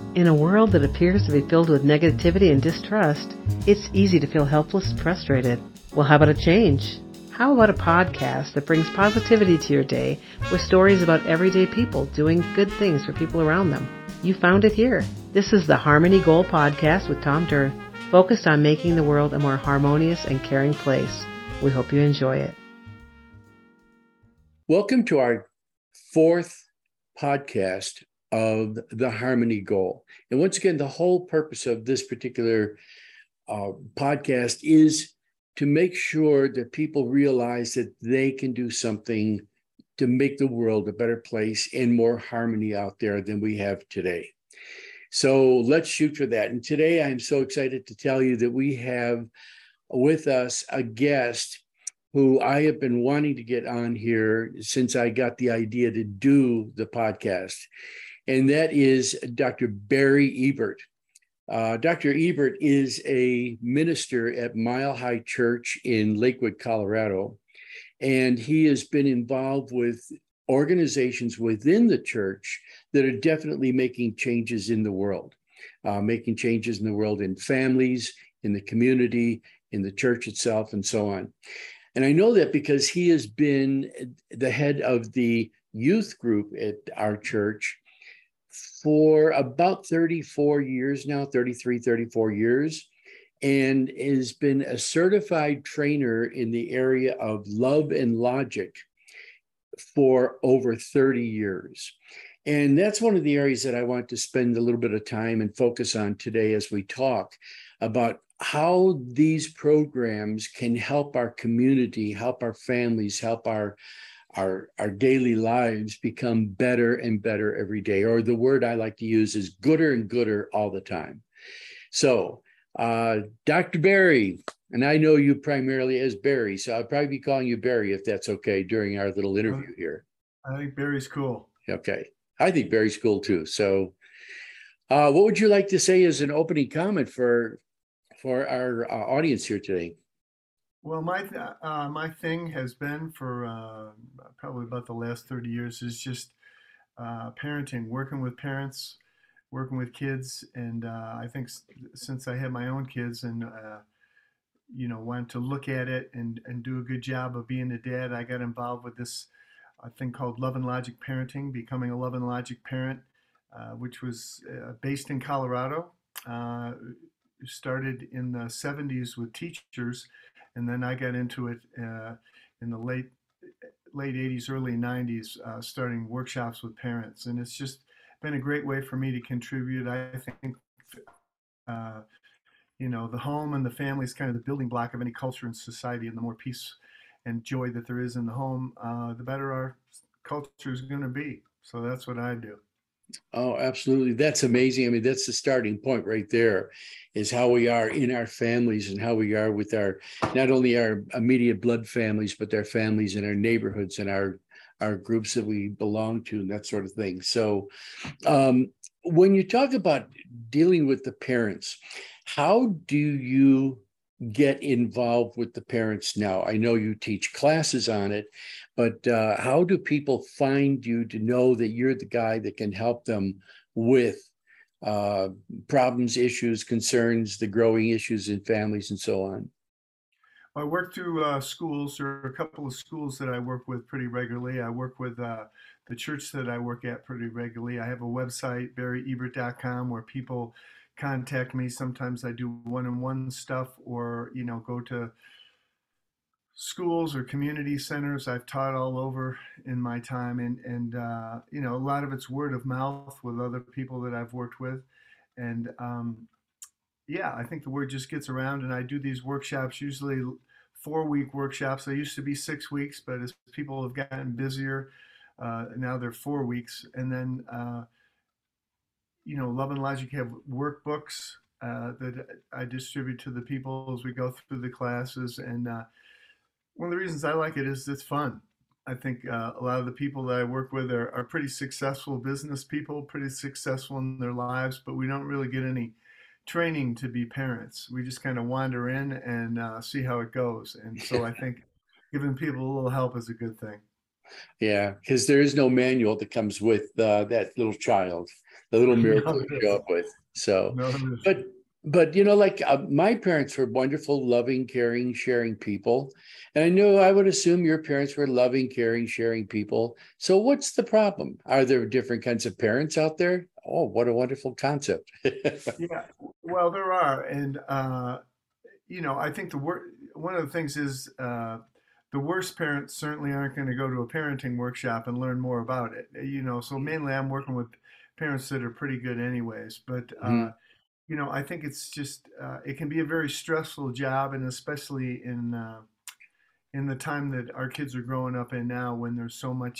In a world that appears to be filled with negativity and distrust, it's easy to feel helpless and frustrated. Well, how about a change? How about a podcast that brings positivity to your day with stories about everyday people doing good things for people around them? You found it here. This is the Harmony Goal Podcast with Tom Durr, focused on making the world a more harmonious and caring place. We hope you enjoy it. Welcome to our fourth podcast of the Harmony Goal. And once again, the whole purpose of this particular podcast is to make sure that people realize that they can do something to make the world a better place and more harmony out there than we have today. So let's shoot for that. And today I'm so excited to tell you that we have with us a guest who I have been wanting to get on here since I got the idea to do the podcast. And that is Dr. Barry Ebert. Dr. Ebert is a minister at Mile High Church in Lakewood, Colorado. And he has been involved with organizations within the church that are definitely making changes in the world, making changes in the world in families, in the community, in the church itself, and so on. And I know that because he has been the head of the youth group at our church for about 34 years now, 33, 34 years, and has been a certified trainer in the area of love and logic for over 30 years. And that's one of the areas that I want to spend a little bit of time and focus on today as we talk about how these programs can help our community, help our families, help our daily lives become better and better every day. Or the word I like to use is gooder and gooder all the time. So, Dr. Barry, and I know you primarily as Barry, so I'll probably be calling you Barry if that's okay during our little interview here. I think Barry's cool. Okay. I think Barry's cool too. So, what would you like to say as an opening comment for our audience here today? Well, my thing has been for probably about the last 30 years is just parenting, working with parents, working with kids, and I think since I had my own kids and wanted to look at it and do a good job of being a dad, I got involved with this thing called Love and Logic Parenting, becoming a Love and Logic parent, which was based in Colorado. Started in the 70s with teachers, and then I got into it in the late 80s, early 90s, starting workshops with parents, and it's just been a great way for me to contribute. I think the home and the family is kind of the building block of any culture and society, and the more peace and joy that there is in the home, the better our culture is going to be. So that's what I do. Oh, absolutely. That's amazing. I mean, that's the starting point right there, is how we are in our families and how we are with not only our immediate blood families, but their families and our neighborhoods and our groups that we belong to and that sort of thing. So when you talk about dealing with the parents, how do you get involved with the parents now? I know you teach classes on it, but how do people find you to know that you're the guy that can help them with problems, issues, concerns, the growing issues in families and so on? I work through schools. There are a couple of schools that I work with pretty regularly. I work with the church that I work at pretty regularly. I have a website, barryebert.com, where people contact me. Sometimes I do one-on-one stuff, or go to schools or community centers. I've taught all over in my time, and a lot of it's word of mouth with other people that I've worked with, and yeah, I think the word just gets around, and I do these workshops, usually 4-week workshops. They used to be 6 weeks, but as people have gotten busier, now they're 4 weeks. And then, Love and Logic have workbooks that I distribute to the people as we go through the classes. And one of the reasons I like it is it's fun. I think a lot of the people that I work with are pretty successful business people, pretty successful in their lives, but we don't really get any training to be parents. We just kind of wander in and see how it goes. And so I think giving people a little help is a good thing. Yeah, because there is no manual that comes with that little child, the little miracle No, you there show isn't. up with. So, No, there but isn't. like my parents were wonderful, loving, caring, sharing people, and I know I would assume your parents were loving, caring, sharing people. So, what's the problem? Are there different kinds of parents out there? Oh, what a wonderful concept! Yeah, well, there are, and I think one of the things is the worst parents certainly aren't going to go to a parenting workshop and learn more about it. So mainly I'm working with parents that are pretty good anyways, but Mhm. I think it's just it can be a very stressful job, and especially in the time that our kids are growing up in now, when there's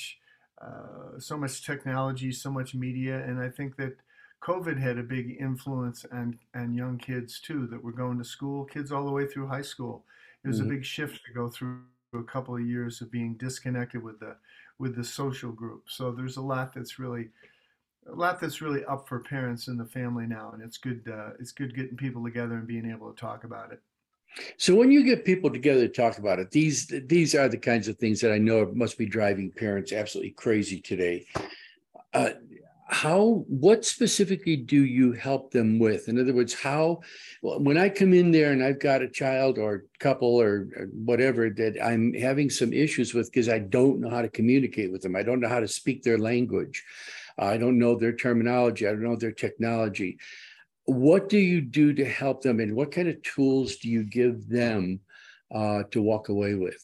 so much technology, so much media, and I think that COVID had a big influence on young kids too, that were going to school, kids all the way through high school. It was a Mhm. big shift to go through a couple of years of being disconnected with the social group. So there's a lot that's really up for parents in the family now, and it's good getting people together and being able to talk about it. So when you get people together to talk about it, these are the kinds of things that I know must be driving parents absolutely crazy today. Uh, what specifically do you help them with? In other words, when I come in there and I've got a child or couple or whatever that I'm having some issues with because I don't know how to communicate with them, I don't know how to speak their language, I don't know their terminology, I don't know their technology. What do you do to help them, and what kind of tools do you give them to walk away with?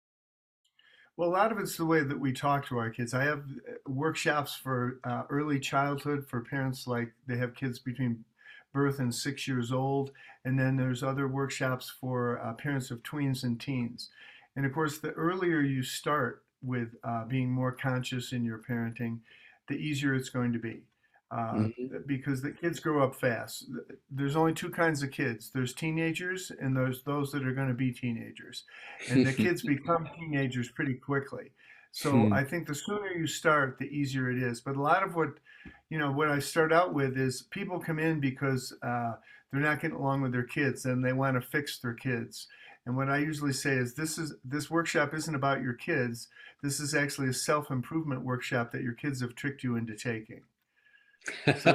Well, a lot of it's the way that we talk to our kids. I have workshops for early childhood for parents, like they have kids between birth and 6 years old. And then there's other workshops for parents of tweens and teens. And of course, the earlier you start with being more conscious in your parenting, the easier it's going to be. Uh, Mhm. because the kids grow up fast. There's only two kinds of kids. There's teenagers and there's those that are going to be teenagers, and the kids become teenagers pretty quickly. So I think the sooner you start, the easier it is. But a lot of what I start out with is people come in because they're not getting along with their kids and they want to fix their kids. And what I usually say is this workshop isn't about your kids. This is actually a self-improvement workshop that your kids have tricked you into taking. So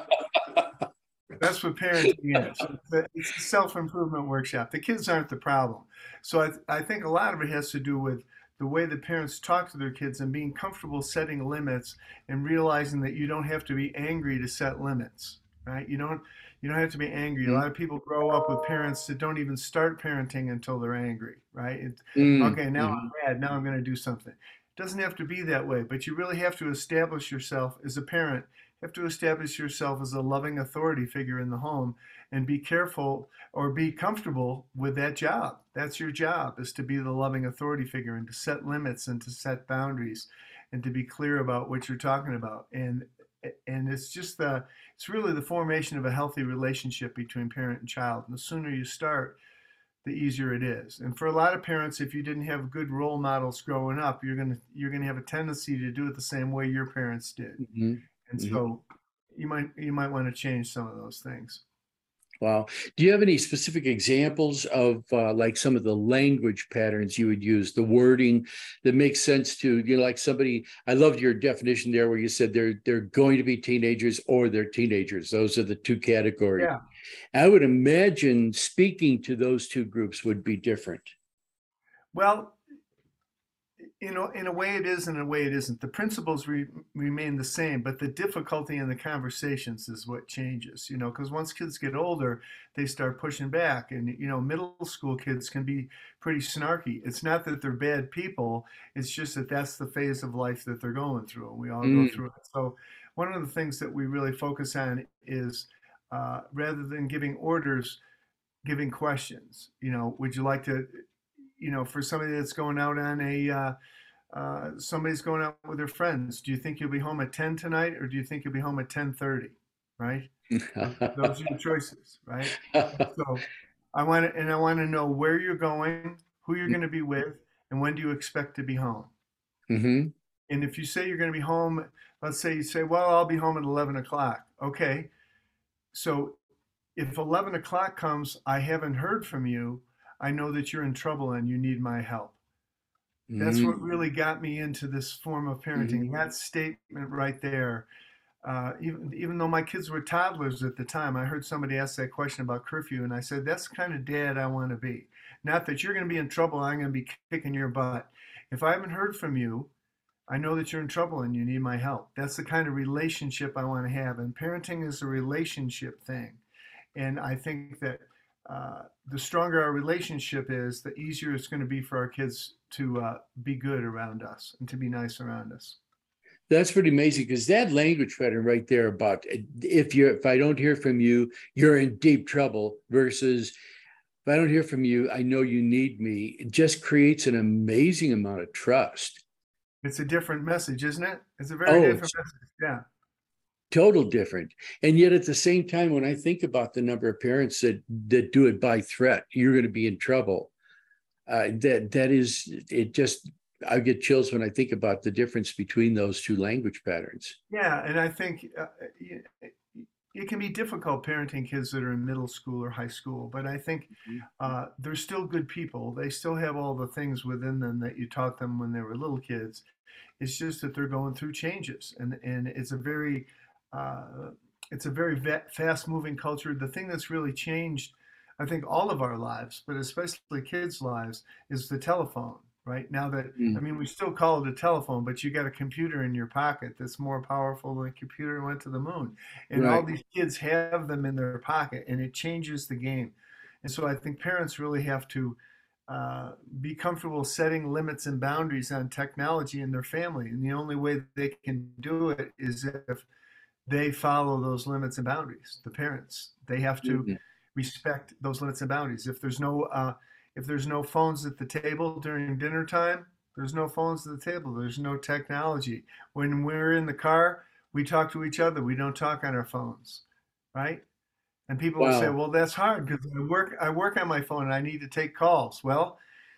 that's what parenting is. It's a self-improvement workshop. The kids aren't the problem. So I think a lot of it has to do with the way the parents talk to their kids and being comfortable setting limits and realizing that you don't have to be angry to set limits, right? You don't have to be angry. A lot of people grow up with parents that don't even start parenting until they're angry, right? Okay, now Mhm. I'm mad. Now I'm going to do something. It doesn't have to be that way, but you really have to establish yourself as a parent, have to establish yourself as a loving authority figure in the home, and be careful or be comfortable with that job. That's your job, is to be the loving authority figure and to set limits and to set boundaries and to be clear about what you're talking about. And it's really the formation of a healthy relationship between parent and child. And the sooner you start, the easier it is. And for a lot of parents, if you didn't have good role models growing up, you're gonna have a tendency to do it the same way your parents did. Mhm. And Mhm. so you might want to change some of those things. Wow. Do you have any specific examples of like some of the language patterns you would use, the wording that makes sense to, like somebody, I loved your definition there where you said they're going to be teenagers or they're teenagers. Those are the two categories. Yeah. I would imagine speaking to those two groups would be different. Well, in a way it is, and in a way it isn't. The principles remain the same, but the difficulty in the conversations is what changes. Because once kids get older, they start pushing back, and middle school kids can be pretty snarky. It's not that they're bad people; it's just that that's the phase of life that they're going through, and we all go Mm, through it. So, one of the things that we really focus on is rather than giving orders, giving questions. Would you like to? For somebody that's going out on somebody's going out with their friends. Do you think you'll be home at 10 tonight, or do you think you'll be home at 10:30? Right? Those are your choices, right? So I want to know where you're going, who you're going to be with, and when do you expect to be home. Mhm. And if you say you're going to be home, let's say you say, well, I'll be home at 11 o'clock. Okay. So if 11 o'clock comes, I haven't heard from you, I know that you're in trouble and you need my help. That's what Mm. really got me into this form of Hmm. parenting. That statement right there. Even though my kids were toddlers at the time, I heard somebody ask that question about curfew, and I said, "That's the kind of dad I want to be. Not that you're going to be in trouble, I'm going to be kicking your butt. If I haven't heard from you, I know that you're in trouble and you need my help." That's the kind of relationship I want to have. And parenting is a relationship thing. And I think that the stronger our relationship is, the easier it's going to be for our kids to be good around us and to be nice around us. That's pretty amazing because that language pattern right there about if I don't hear from you, you're in deep trouble versus if I don't hear from you, I know you need me. It just creates an amazing amount of trust. It's a different message, isn't it? It's a very Oh, different it's message. Yeah. total different. And yet at the same time, when I think about the number of parents that do it by threat, you're going to be in trouble. That is it. Just I get chills when I think about the difference between those two language patterns. Yeah. And I think it can be difficult parenting kids that are in middle school or high school, but I think they're still good people. They still have all the things within them that you taught them when they were little kids. It's just that they're going through changes, and uh, it's a very fast moving culture. The thing that's really changed, I think, all of our lives, but especially kids' lives, is the telephone. Right now, that I Mm, mean, we still call it a telephone, but you got a computer in your pocket that's more powerful than a computer that went to the moon, and all right. these kids have them in their pocket, and it changes the game. And so I think parents really have to uh, be comfortable setting limits and boundaries on technology in their family. And the only way they can do it is if they follow those limits and boundaries. The parents, they have to Mm, respect those limits and boundaries. If there's no phones at the table during dinner time, there's no phones at the table. There's no technology. When we're in the car, we talk to each other. We don't talk on our phones, right? And people will say, wow. "Well, that's hard because I work on my phone and I need to take calls." Well,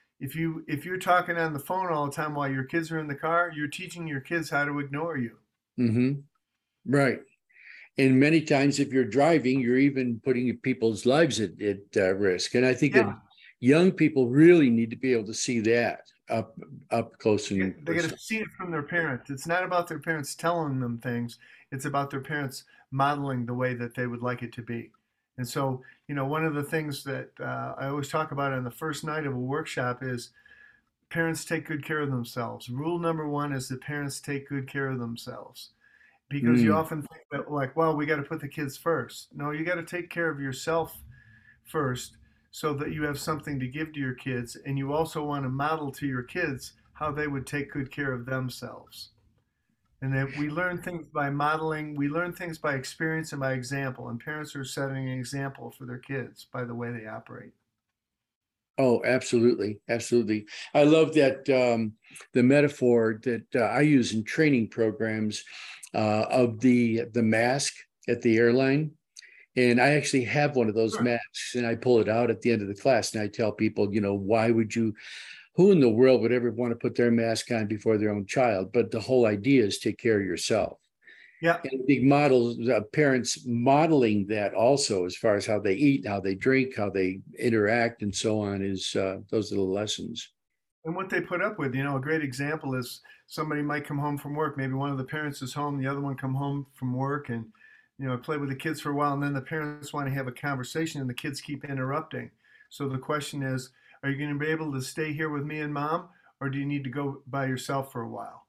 if you're talking on the phone all the time while your kids are in the car, you're teaching your kids how to ignore you. Hmm. Right. And many times, if you're driving, you're even putting people's lives at risk. And I think that Yeah, young people really need to be able to see that up close and they got personal. to see it from their parents. It's not about their parents telling them things. It's about their parents modeling the way that they would like it to be. And so, one of the things that I always talk about on the first night of a workshop is parents take good care of themselves. Rule number one is that parents take good care of themselves. Because you Mm, often think that, like, well, we got to put the kids first. No, you got to take care of yourself first so that you have something to give to your kids. And you also want to model to your kids how they would take good care of themselves. And that we learn things by modeling, we learn things by experience and by example. And parents are setting an example for their kids by the way they operate. oh, absolutely, absolutely. I love that the metaphor that I use in training programs of the mask at the airline. And I actually have one of those Sure. masks, and I pull it out at the end of the class, and I tell people, why would you? Who in the world would ever want to put their mask on before their own child? But the whole idea is take care of yourself. Yeah. And big models, parents modeling that also as far as how they eat, how they drink, how they interact, and so on is those are the lessons. And what they put up with, a great example is somebody might come home from work. Maybe one of the parents is home, the other one come home from work, and play with the kids for a while, and then the parents want to have a conversation, and the kids keep interrupting. So the question is, are you going to be able to stay here with me and mom, or do you need to go by yourself for a while?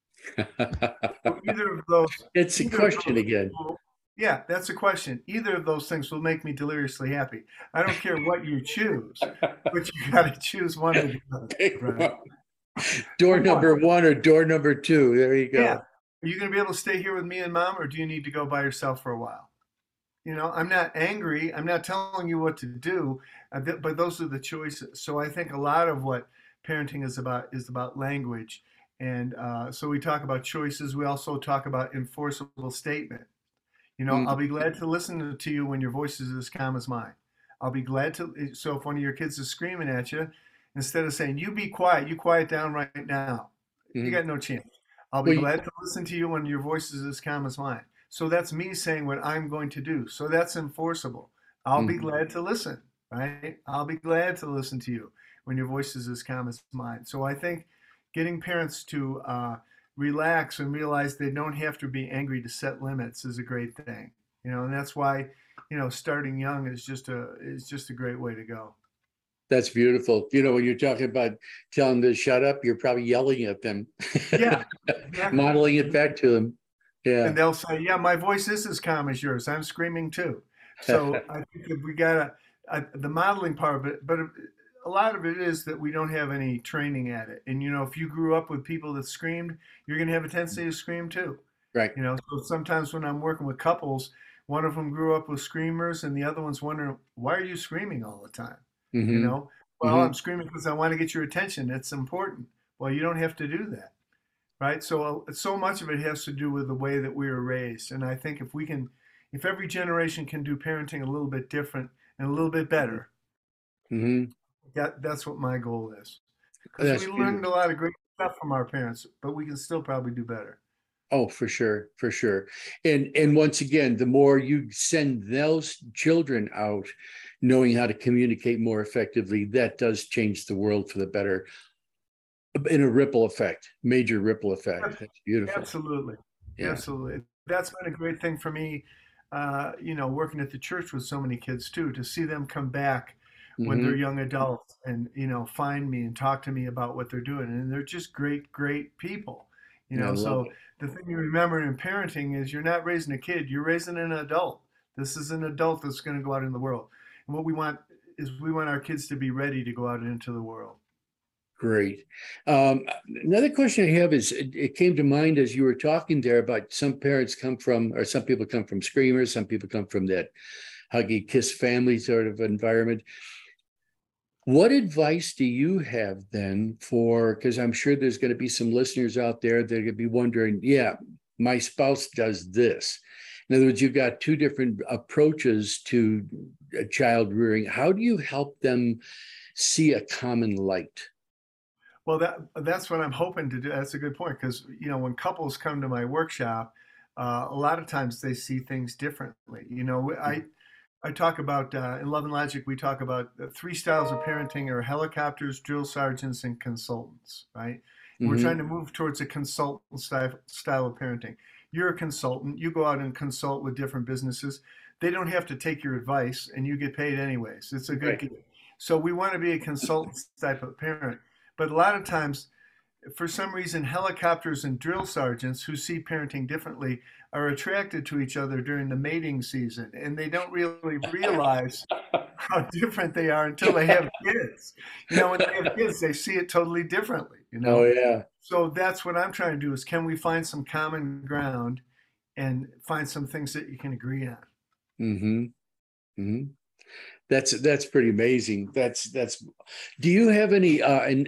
So It's a either of question those, again. yeah, that's a question. Either of those things will make me deliriously happy. I don't care what you choose, but you got to choose one or the other, Big right? one. Door But what? number one or door number two. There you Yeah. go. Are you going to be able to stay here with me and mom, or do you need to go by yourself for a while? I'm not angry. I'm not telling you what to do, but those are the choices. So I think a lot of what parenting is about language. And so we talk about choices. We also talk about enforceable statement. I'll Mm, be glad to listen to you when your voice is as calm as mine. I'll be glad to. So if one of your kids is screaming at you, instead of saying, "You be quiet, you quiet down right now," you mm. got no chance. I'll be Well, glad to listen to you when your voice is as calm as mine. So that's me saying what I'm going to do. So that's enforceable. I'll be mhm. glad to listen, right? I'll be glad to listen to you when your voice is as calm as mine. So I think getting parents to relax and realize they don't have to be angry to set limits is a great thing. And that's why, starting young is just a great way to go. That's beautiful. When you're talking about telling them to shut up, you're probably yelling at them, Yeah, exactly. modeling it back to them. Yeah. And they'll say, "Yeah, my voice is as calm as yours. I'm screaming too." So I think that we gotta the modeling part of it, but a lot of it is that we don't have any training at it. And if you grew up with people that screamed, you're gonna have a tendency to scream too. Right. So sometimes when I'm working with couples, one of them grew up with screamers, and the other one's wondering, "Why are you screaming all the time?" You Mm-hmm. know, well, Mm-hmm. I'm screaming because I want to get your attention. It's important. Well, you don't have to do that, right? So much of it has to do with the way that we were raised. And I think if every generation can do parenting a little bit different and a little bit better, Mm-hmm. that's what my goal is. Because we That's learned beautiful. a lot of great stuff from our parents, but we can still probably do better. Oh, for sure, for sure. And once again, the more you send those children out knowing how to communicate more effectively, that does change the world for the better in a ripple effect, major ripple effect. That's beautiful. Absolutely. Yeah. Absolutely. That's been a great thing for me, working at the church with so many kids too, to see them come back when they're Hmm. young adults and, find me and talk to me about what they're doing. And they're just great, great people. I love So it. the thing you remember in parenting is you're not raising a kid, you're raising an adult. This is an adult that's going to go out in the world. And what we want is we want our kids to be ready to go out into the world. Great. Another question I have is it came to mind as you were talking there about some parents come from, or some people come from screamers, some people come from that huggy kiss family sort of environment. What advice do you have then for, because I'm sure there's going to be some listeners out there that are going to be wondering, yeah, my spouse does this. In other words, you've got two different approaches to child rearing. How do you help them see a common light? Well, that's what I'm hoping to do. That's a good point because when couples come to my workshop, a lot of times they see things differently. I talk about in Love and Logic we talk about three styles of parenting are helicopters, drill sergeants, and consultants. Right? And we're trying Mm-hmm. to move towards a consultant style of parenting. You're a consultant. You go out and consult with different businesses. They don't have to take your advice, and you get paid anyways. It's a good Right. gig. So we want to be a consultant type of parent. But a lot of times, for some reason, helicopters and drill sergeants who see parenting differently are attracted to each other during the mating season, and they don't really realize how different they are until they have kids. When they have kids, they see it totally differently. Oh yeah. So that's what I'm trying to do: is can we find some common ground and find some things that you can agree on? Mm-hmm. Mm-hmm. That's pretty amazing. That's. Do you have any?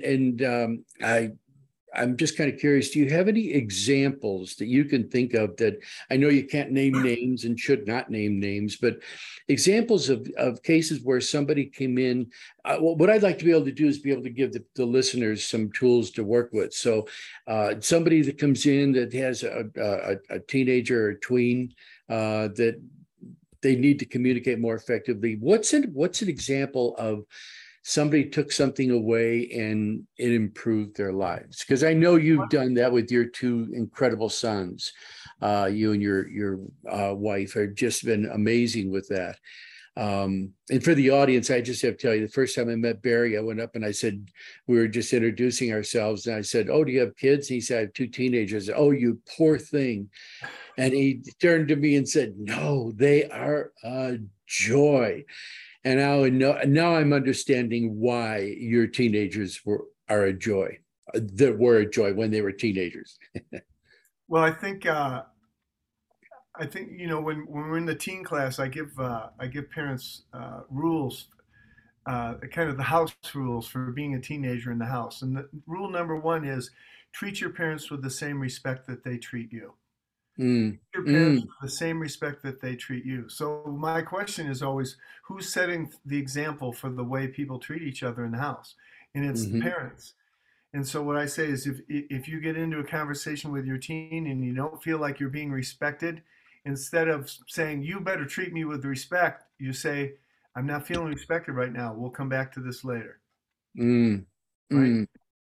I'm just kind of curious. Do you have any examples that you can think of that I know you can't name names and should not name names, but examples of cases where somebody came in? What I'd like to be able to do is be able to give the listeners some tools to work with. So, somebody that comes in that has a teenager or a tween that they need to communicate more effectively. What's an example of somebody took something away and it improved their lives? Because I know you've done that with your two incredible sons. You and your wife have just been amazing with that. And for the audience, I just have to tell you, the first time I met Barry, I went up and I said, we were just introducing ourselves. And I said, "Oh, do you have kids?" And he said, "I have two teenagers." "Oh, you poor thing." And he turned to me and said, "No, they are a joy." And now I'm understanding why your teenagers are a joy, that were a joy when they were teenagers. Well, I think when we're in the teen class, I give parents rules, kind of the house rules for being a teenager in the house. And the rule number one is treat your parents with the same respect that they treat you. Mm, Your parents mm, with the same respect that they treat you. So my question is always, who's setting the example for the way people treat each other in the house? And it's the hmm. parents. And so what I say is if you get into a conversation with your teen and you don't feel like you're being respected, instead of saying you better treat me with respect, you say I'm not feeling respected right now. We'll come back to this later, Mm, right? mm.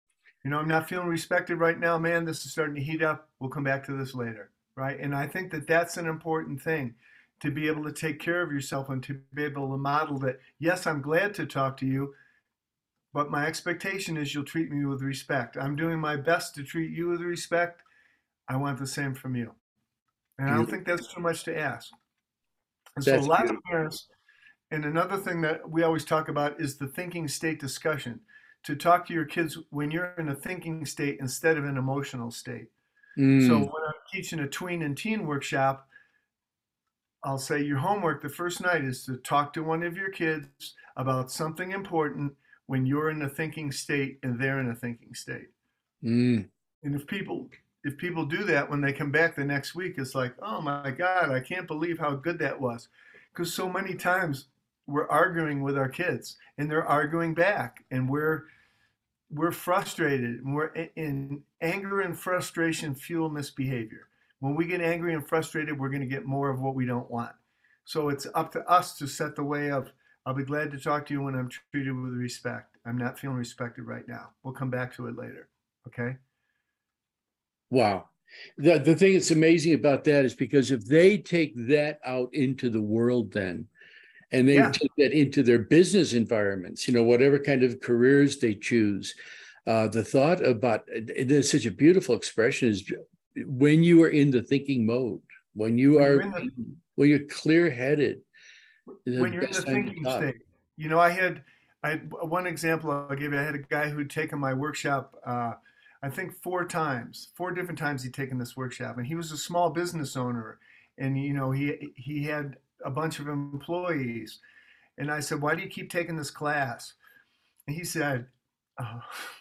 I'm not feeling respected right now, man. This is starting to heat up. We'll come back to this later, right? And I think that that's an important thing, to be able to take care of yourself and to be able to model that, yes, I'm glad to talk to you, but my expectation is you'll treat me with respect. I'm doing my best to treat you with respect. I want the same from you. And I don't Beautiful. think that's too much to ask. And so a That's lot of beautiful. parents, and another thing that we always talk about is the thinking state discussion. To talk to your kids when you're in a thinking state instead of an emotional state. So when Mm, I'm teaching a tween and teen workshop, I'll say your homework the first night is to talk to one of your kids about something important when you're in a thinking state and they're in a thinking state. mm. And if people do that when they come back the next week, it's like, oh my God, I can't believe how good that was. Because so many times we're arguing with our kids and they're arguing back, and we're frustrated, and we're in anger and frustration fuel misbehavior. When we get angry and frustrated, we're going to get more of what we don't want. So it's up to us to set the way of, I'll be glad to talk to you when I'm treated with respect. I'm not feeling respected right now. We'll come back to it later. Okay? Wow. The thing that's amazing about that is because if they take that out into the world then, and they Yeah. take that into their business environments, whatever kind of careers they choose, the thought about it is such a beautiful expression is when you are in the thinking mode, when you When you're are, in the when you're clear-headed, the when you're in the best time to thinking talk. state. I had one example I'll give you. I had a guy who'd taken my workshop, I think 4 times, 4 different times he'd taken this workshop, and he was a small business owner, and he had a bunch of employees, and I said, "Why do you keep taking this class?" And he said, uh,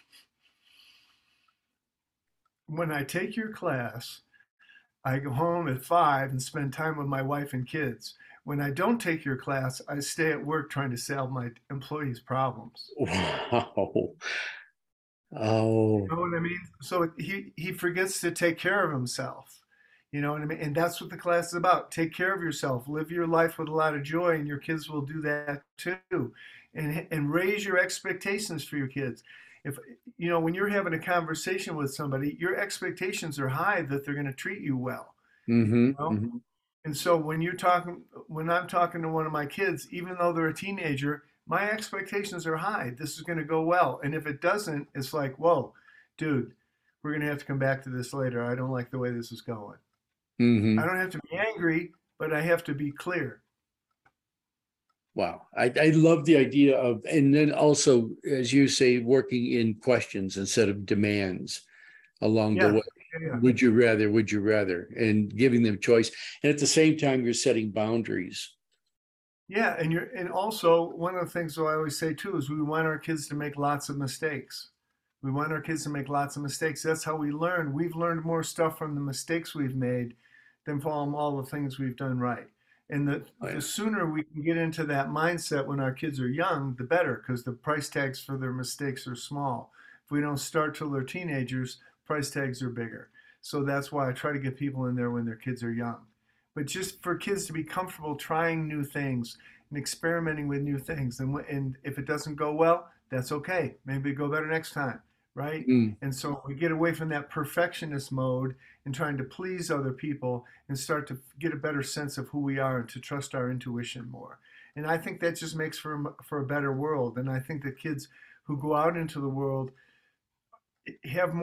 "When I take your class, I go home at 5 and spend time with my wife and kids. When I don't take your class, I stay at work trying to solve my employees' problems." Wow. You Oh. know what I mean? So he forgets to take care of himself. You know what I mean? And that's what the class is about. Take care of yourself. Live your life with a lot of joy, and your kids will do that too. And raise your expectations for your kids. If when you're having a conversation with somebody, your expectations are high that they're going to treat you well. Mm-hmm, You know? mm-hmm. And so when I'm talking to one of my kids, even though they're a teenager, my expectations are high. This is going to go well. And if it doesn't, it's like, whoa, dude, we're going to have to come back to this later. I don't like the way this is going. I Mm-hmm. don't have to be angry, but I have to be clear. Wow. I love the idea of, and then also, as you say, working in questions instead of demands along the Yeah. way. Yeah. Would you rather, and giving them choice. And at the same time, you're setting boundaries. Yeah. And also one of the things that I always say too is we want our kids to make lots of mistakes. We want our kids to make lots of mistakes. That's how we learn. We've learned more stuff from the mistakes we've made than from all the things we've done right. And Oh, the yeah. sooner we can get into that mindset when our kids are young, the better, because the price tags for their mistakes are small. If we don't start till they're teenagers, price tags are bigger. So that's why I try to get people in there when their kids are young. But just for kids to be comfortable trying new things and experimenting with new things, and if it doesn't go well, that's okay. Maybe it'll go better next time, right? Mm, And so we get away from that perfectionist mode and trying to please other people and start to get a better sense of who we are and to trust our intuition more. And I think that just makes for a better world. And I think that kids who go out into the world have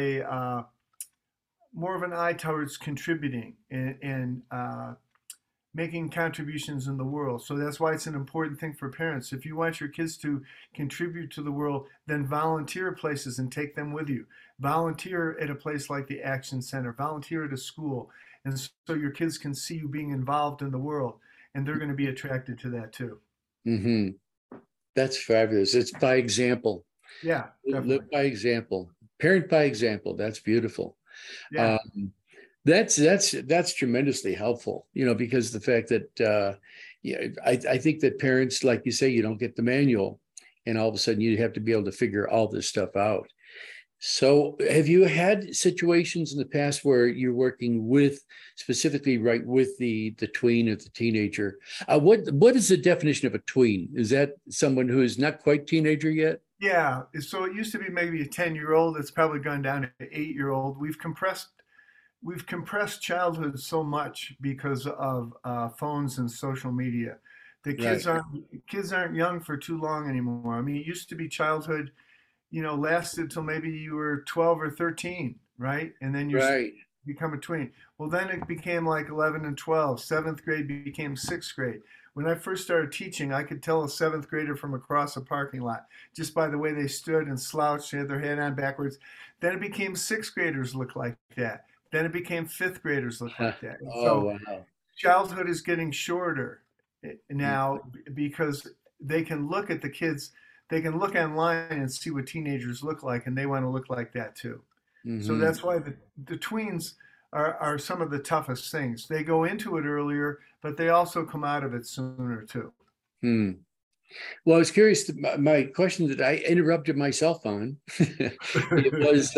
more of an eye towards contributing and making contributions in the world. So that's why it's an important thing for parents. If you want your kids to contribute to the world, then volunteer places and take them with you. Volunteer at a place like the Action Center, volunteer at a school. And so your kids can see you being involved in the world, and they're going to be attracted to that too. hmm. That's fabulous. It's by example. Yeah, Live definitely. by example. Parent by example. That's beautiful. Yeah. Um, that's tremendously helpful, because the fact that yeah, I think that parents, like you say, you don't get the manual, and all of a sudden you have to be able to figure all this stuff out. So, have you had situations in the past where you're working with specifically right with the tween or the teenager? What is the definition of a tween? Is that someone who is not quite teenager yet? Yeah, so it used to be maybe a 10-year-old. It's probably gone down to 8-year-old. We've compressed childhood so much because of phones and social media. The Right, kids aren't young for too long anymore. I mean, it used to be childhood, lasted till maybe you were 12 or 13, right? And then you right. become a tween. Well, then it became like 11 and 12. Seventh grade became sixth grade. When I first started teaching, I could tell a seventh grader from across a parking lot just by the way they stood and slouched, had their head on backwards. Then it became sixth graders look like that. Then it became fifth graders look like that. And Oh, so wow. childhood is getting shorter Mm, now because they can look at the kids, they can look online and see what teenagers look like, and they want to look like that too. So mhm. that's why the tweens are some of the toughest things. They go into it earlier, but they also come out of it sooner too. Hmm. Well, I was curious. My question that I interrupted myself on, it was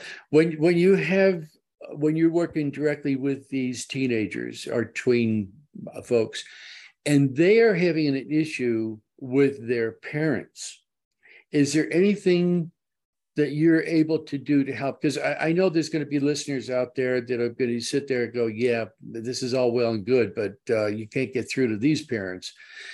when you're working directly with these teenagers or tween folks, and they are having an issue with their parents. Is there anything that you're able to do to help? Because I know there's going to be listeners out there that are going to sit there and go, "Yeah, this is all well and good, but you can't get through to these parents."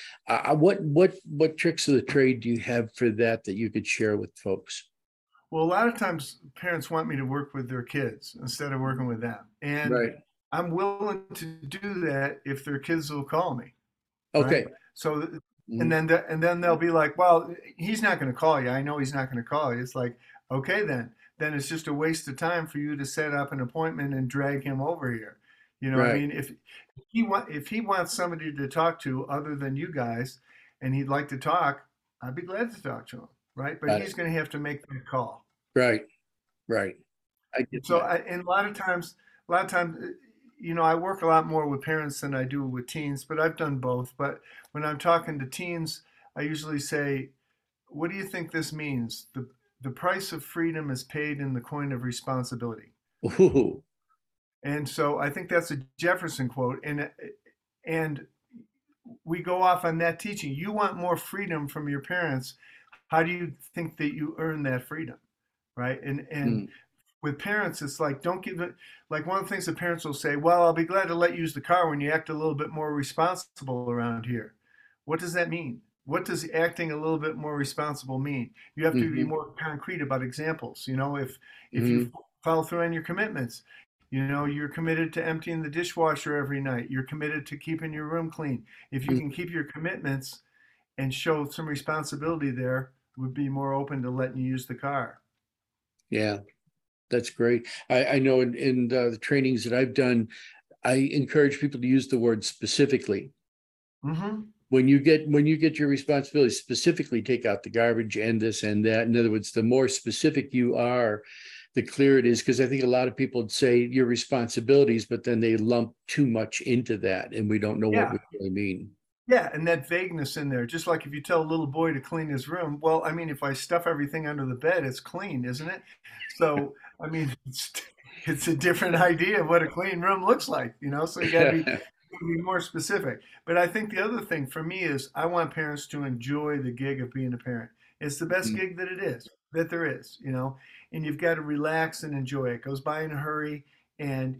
What tricks of the trade do you have for that you could share with folks? Well, a lot of times parents want me to work with their kids instead of working with them. And Right. I'm willing to do that if their kids will call me, right? Okay. So, and Mhm. then they'll be like, "Well, he's not going to call you. I know he's not going to call you." It's like, okay, then it's just a waste of time for you to set up an appointment and drag him over here. I Right. mean, if he wants somebody to talk to other than you guys, and he'd like to talk, I'd be glad to talk to him, right? But Got he's it. going to have to make that call. Right. Right. I get So, that. and a lot of times, I work a lot more with parents than I do with teens, but I've done both. But when I'm talking to teens, I usually say, "What do you think this means? The price of freedom is paid in the coin of responsibility." Ooh. And so I think that's a Jefferson quote, and we go off on that teaching. You want more freedom from your parents. How do you think that you earn that freedom, right? And Mm. with parents, it's like, don't give it, like one of the things that parents will say, "Well, I'll be glad to let you use the car when you act a little bit more responsible around here." What does that mean? What does acting a little bit more responsible mean? You have to be Hmm. more concrete about examples. If you Hmm. follow through on your commitments, you're committed to emptying the dishwasher every night. You're committed to keeping your room clean. If you can keep your commitments and show some responsibility there, would be more open to letting you use the car. Yeah, that's great. I know in the trainings that I've done, I encourage people to use the word specifically. Hmm. When you get your responsibility, specifically take out the garbage and this and that. In other words, the more specific you are, the clearer it is. Because I think a lot of people would say your responsibilities, but then they lump too much into that, and we don't know what Yeah. we really mean. Yeah, and that vagueness in there, just like if you tell a little boy to clean his room, well, I mean, if I stuff everything under the bed, it's clean, isn't it? So, I mean, it's a different idea of what a clean room looks like. So you got to be more specific. But I think the other thing for me is I want parents to enjoy the gig of being a parent. It's the best gig that there is, and you've got to relax and enjoy it. It goes by in a hurry. And,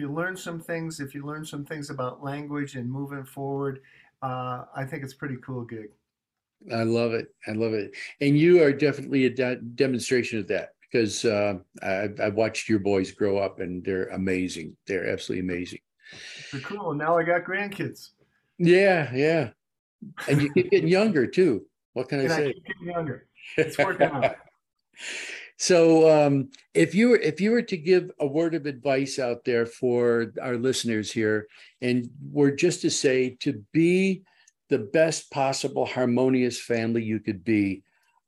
if you learn some things about language and moving forward, I think it's a pretty cool gig. I love it. I love it. And you are definitely a demonstration of that because I've watched your boys grow up and they're amazing. They're absolutely amazing. They're cool. And now I got grandkids, Yeah, yeah. And you keep getting younger too. What can I and I say? keep getting younger. It's working out. So, if you were to give a word of advice out there for our listeners here, and we're just to say to be the best possible harmonious family you could be,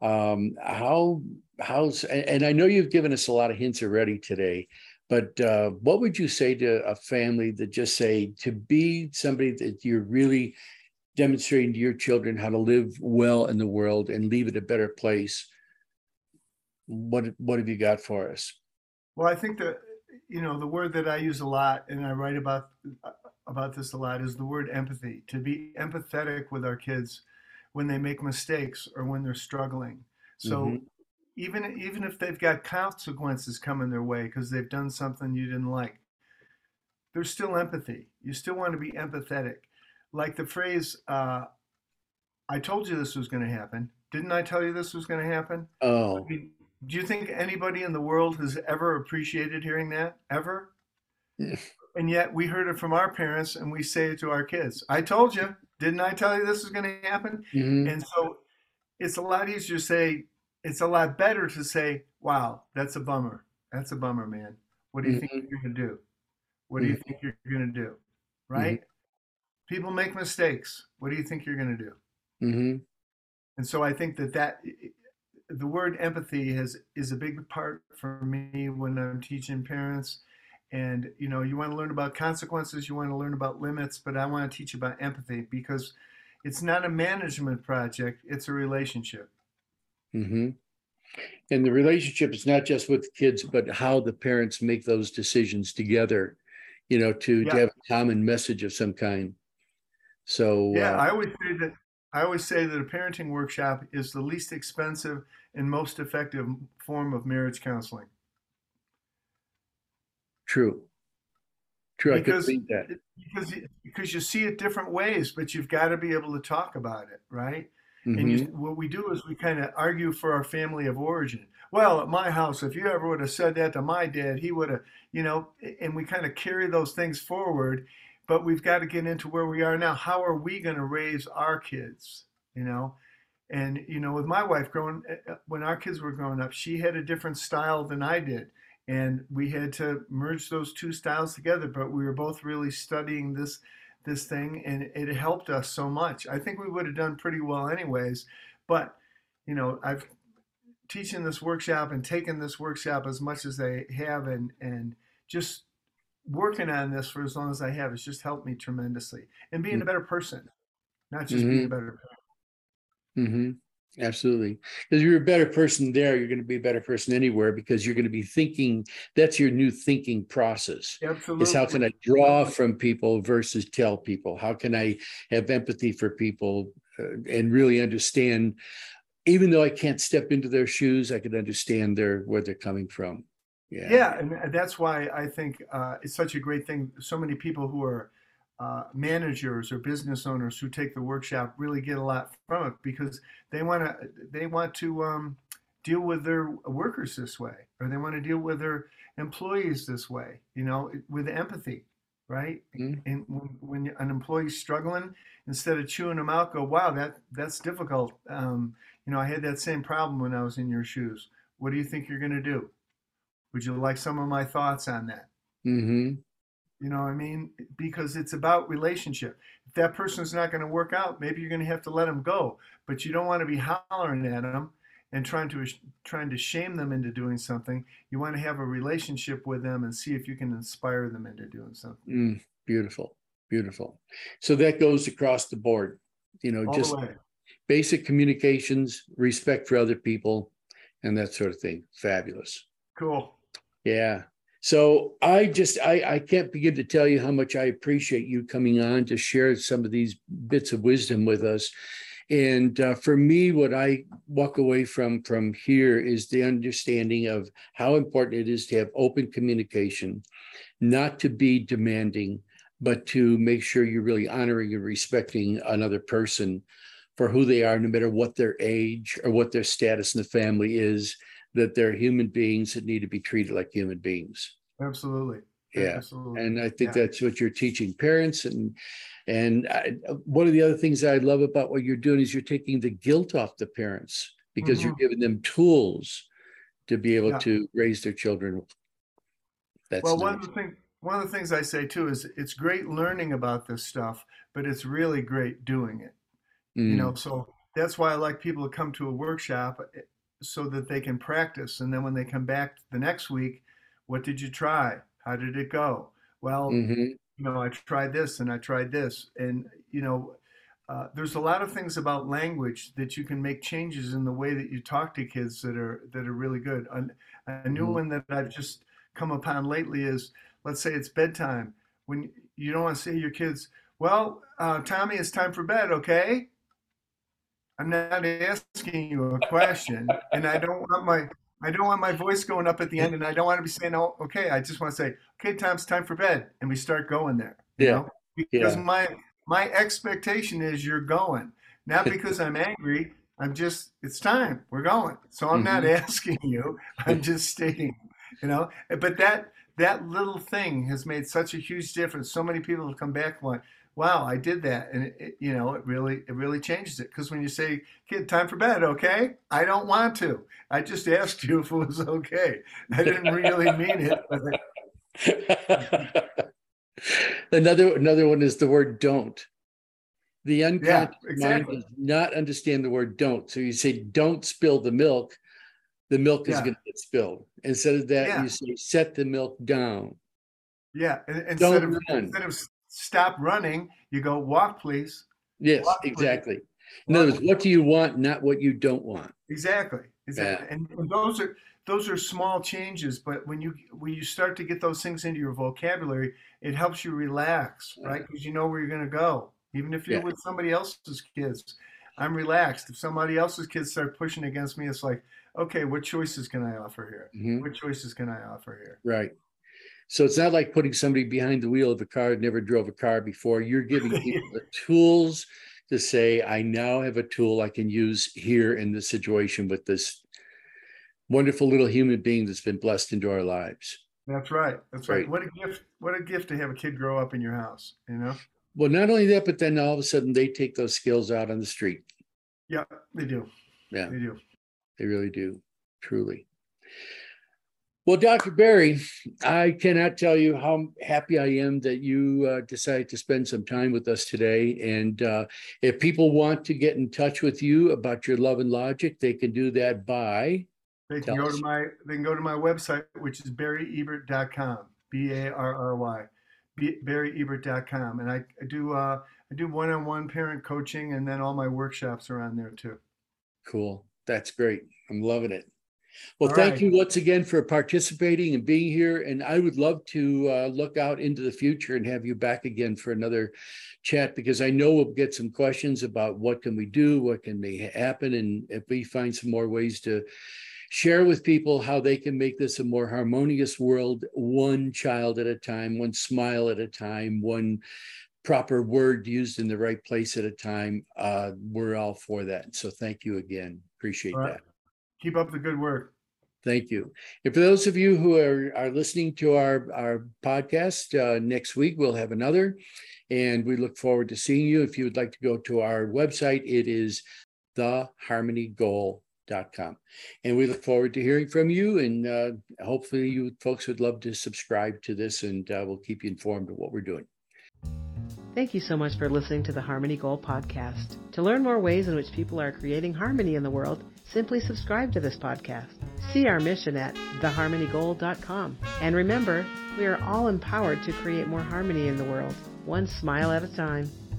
how's and I know you've given us a lot of hints already today, but what would you say to a family that just say to be somebody that you're really demonstrating to your children how to live well in the world and leave it a better place? What have you got for us? Well, I think that the word that I use a lot, and I write about this a lot, is the word empathy. To be empathetic with our kids when they make mistakes or when they're struggling. So even if they've got consequences coming their way because they've done something you didn't like, there's still empathy. You still want to be empathetic. Like the phrase, I told you this was going to happen. Didn't I tell you this was going to happen? I Oh, mean, do you think anybody in the world has ever appreciated hearing that? Ever? And yet we heard it from our parents and we say it to our kids. I told you. Didn't I tell you this was going to happen? mm-hmm. And so it's a lot easier to say, it's a lot better to say, wow, that's a bummer. That's a bummer, man. What do you think Mm-hmm. you're going to do? What do you think you're going to do? Mm-hmm. Right? People make mistakes. What do you think you're going to do? Mm-hmm. And so I think that the word empathy is a big part for me when I'm teaching parents. And you want to learn about consequences, you want to learn about limits, but I want to teach about empathy because it's not a management project, it's a relationship. Mm-hmm. And the relationship is not just with kids, but how the parents make those decisions together, to Yeah. have a common message of some kind. So, Yeah, I always say that a parenting workshop is the least expensive and most effective form of marriage counseling true, true. I could because believe that. because you see it different ways, but you've got to be able to talk about it, right? And Mm-hmm. what we do is we kind of argue for our family of origin. Well, at my house, if you ever would have said that to my dad, he would have, and we kind of carry those things forward. But we've got to get into where we are now. How are we going to raise our kids? You know, and with my wife growing, when our kids were growing up, she had a different style than I did, and we had to merge those two styles together. But we were both really studying this thing, and it helped us so much. I think we would have done pretty well anyways, but I've teaching this workshop and taking this workshop as much as I have, and just working on this for as long as I have, it's just helped me tremendously. And being a better person, not just being a Mm-hmm. better Mm-hmm. Absolutely. Because you're a better person there, you're going to be a better person anywhere because you're going to be thinking, that's your new thinking process. parent. Is how Absolutely. can I draw from people versus tell people? How can I have empathy for people and really understand, even though I can't step into their shoes, I can understand where they're coming from. Yeah. Yeah, and that's why I think it's such a great thing. So many people who are managers or business owners who take the workshop really get a lot from it because they want to deal with their workers this way, or they want to deal with their employees this way. With empathy, right? Mm-hmm. And when an employee's struggling, instead of chewing them out, go, "Wow, that's difficult." I had that same problem when I was in your shoes. What do you think you're going to do? Would you like some of my thoughts on that? Mm-hmm. You know what I mean? Because it's about relationship. If that person's not going to work out, maybe you're going to have to let them go. But you don't want to be hollering at them and trying to shame them into doing something. You want to have a relationship with them and see if you can inspire them into doing something. Beautiful. Beautiful. So that goes across the board, All the just way. basic communications, respect for other people, and that sort of thing. Fabulous. Cool. Yeah. So I can't begin to tell you how much I appreciate you coming on to share some of these bits of wisdom with us. And for me, what I walk away from here is the understanding of how important it is to have open communication, not to be demanding, but to make sure you're really honoring and respecting another person for who they are, no matter what their age or what their status in the family is, that they're human beings that need to be treated like human beings. Absolutely. Yeah. Absolutely. And I think Yeah. that's what you're teaching parents. One of the other things I love about what you're doing is you're taking the guilt off the parents because you're Hmm. giving them tools to be able Yeah. to raise their children. That's Well, nice. one of the things I say too is it's great learning about this stuff, but it's really great doing it. Mm, So that's why I like people to come to a workshop so that they can practice. And then when they come back the next week, what did you try? How did it go? Well, hmm I tried this and I tried this. And, there's a lot of things about language that you can make changes in the way that you talk to kids that are really good. A new hmm one that I've just come upon lately is, let's say it's bedtime. When you don't want to say to your kids, well, Tommy, it's time for bed, okay? I'm not asking you a question, and I don't want my voice going up at the end, and I don't want to be saying, "Oh, okay." I just want to say, "Okay, Tom, it's time for bed," and we start going there. Yeah. Because Yeah. my expectation is you're going, not because I'm angry. I'm just, it's time. We're going. So I'm not Mhm. asking you. I'm just stating, But that little thing has made such a huge difference. So many people have come back going, "Wow, I did that," and it really changes it. Because when you say, "Kid, time for bed," okay, I don't want to. I just asked you if it was okay. I didn't really mean it, but Another one is the word don't. The yeah, unconscious mind exactly. does not understand the word don't. So you say, don't spill the milk is Yeah, going to get spilled. Instead of that, yeah. you say, set the milk down. Yeah, instead Don't of run. stop running, you go walk, please. Yes, Walk, please. exactly. In other Walk. words, what do you want, not what you don't want? Exactly, Yeah. exactly. And those are small changes, but when you start to get those things into your vocabulary, it helps you relax, right? Because you know where you're going to go. Even if you're Yeah. with somebody else's kids, I'm relaxed. If somebody else's kids start pushing against me, it's like, okay, what choices can I offer here? Mhm. What choices can I offer here? Right. So it's not like putting somebody behind the wheel of a car that never drove a car before. You're giving people the tools to say, I now have a tool I can use here in this situation with this wonderful little human being that's been blessed into our lives. That's right. That's right. Right. What a gift! What a gift to have a kid grow up in your house. Well, not only that, but then all of a sudden they take those skills out on the street. Yeah, they do. Yeah, They do. they really do. Truly. Well, Dr. Barry, I cannot tell you how happy I am that you decided to spend some time with us today. And if people want to get in touch with you about your love and logic, they can do that by, They can tell go to us. my website, which is barryebert.com. Barry, barryebert.com. And I do one-on-one parent coaching, and then all my workshops are on there too. Cool. That's great. I'm loving it. Well, All thank right. you once again for participating and being here. And I would love to look out into the future and have you back again for another chat, because I know we'll get some questions about what can we do, what can may happen, and if we find some more ways to share with people how they can make this a more harmonious world, one child at a time, one smile at a time, one proper word used in the right place at a time. We're all for that. So thank you again. All Appreciate right. that. Keep up the good work. Thank you. And for those of you who are listening to our podcast, next week we'll have another, and we look forward to seeing you. If you would like to go to our website, it is theharmonygoal.com. And we look forward to hearing from you, and hopefully you folks would love to subscribe to this, and we'll keep you informed of what we're doing. Thank you so much for listening to the Harmony Goal podcast. To learn more ways in which people are creating harmony in the world, simply subscribe to this podcast. See our mission at theharmonygoal.com. And remember, we are all empowered to create more harmony in the world, one smile at a time.